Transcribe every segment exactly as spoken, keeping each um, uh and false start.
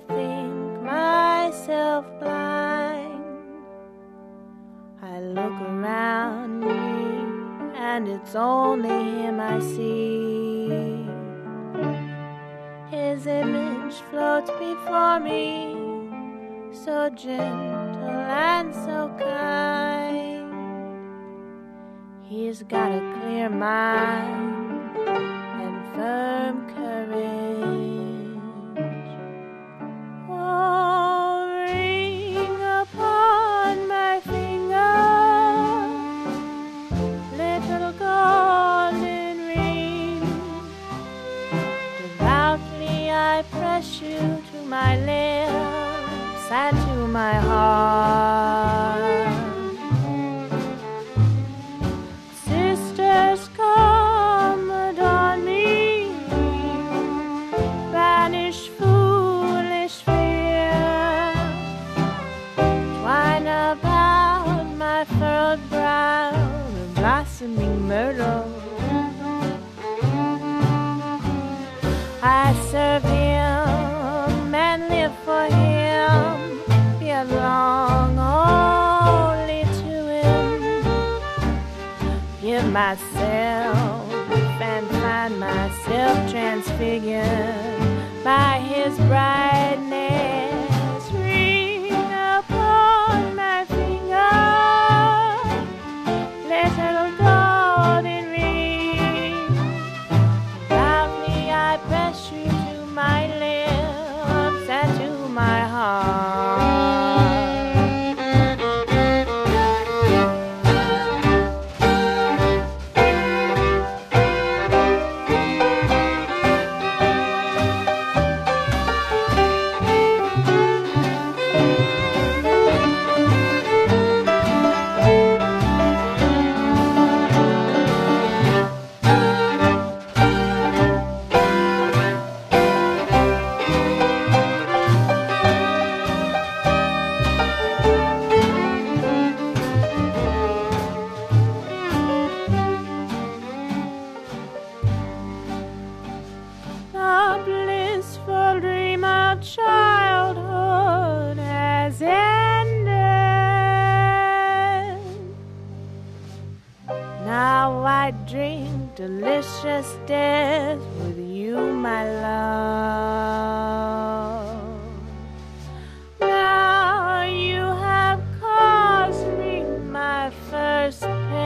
think myself blind. I look around me and it's only him I see. His image floats before me, so gentle and so kind. He's got a clear mind and firm courage. Oh, ring upon my finger, little golden ring. Devoutly I press you to my lips and to my heart. Sisters, come adorn me, banish foolish fear, twine about my furrowed brow the blossoming myrtle. I serve him and live for him, belong only to him. Give myself and find myself transfigured by his brightness. Ring upon my finger, little golden ring. Loudly I press you to my lips and to my heart. The blissful dream of childhood has ended. Now I drink delicious death with you, my love. Now you have caused me my first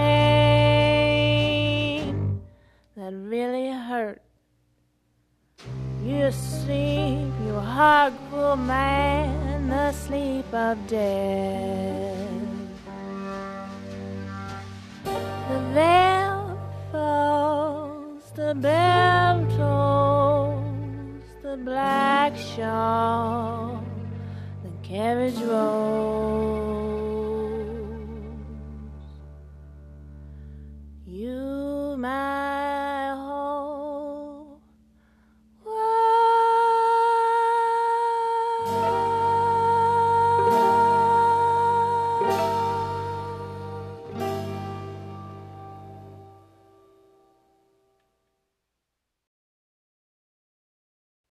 pain that really hurt. You sleep, you hug, poor man, the sleep of death. The veil falls, the bell tolls, the black shawl, the carriage rolls. You, my